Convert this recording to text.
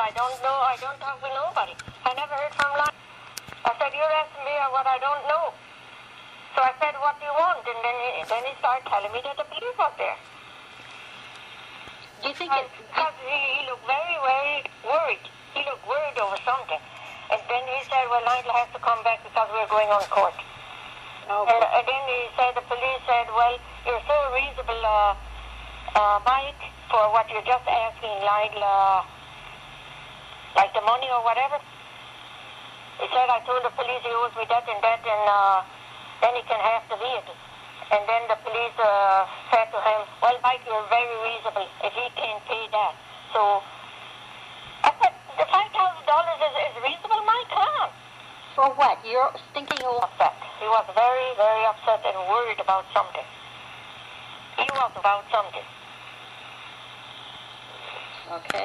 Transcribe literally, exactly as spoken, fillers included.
I don't know. I don't talk with nobody. I never heard from Lyle. I said, you're asking me what I don't know. So I said, what do you want? And then he, then he started telling me that the police was there. Do you think And it... because he, he looked very, very worried. He looked worried over something. And then he said, well, Lyle has to come back because we're going on court. Oh, And, and then he said, the police said, well, you're so reasonable, uh, uh, Mike, for what you're just asking Lyle, uh, like the money or whatever. He said, I told the police he owes me that and that, and uh, then he can have the vehicle. And then the police uh, said to him, well, Mike, you're very reasonable if he can't pay that. So I said, the five thousand dollars is, is reasonable, Mike? Come on. for what? You're thinking of... Upset. He was very, very upset and worried about something. He was about something. Okay.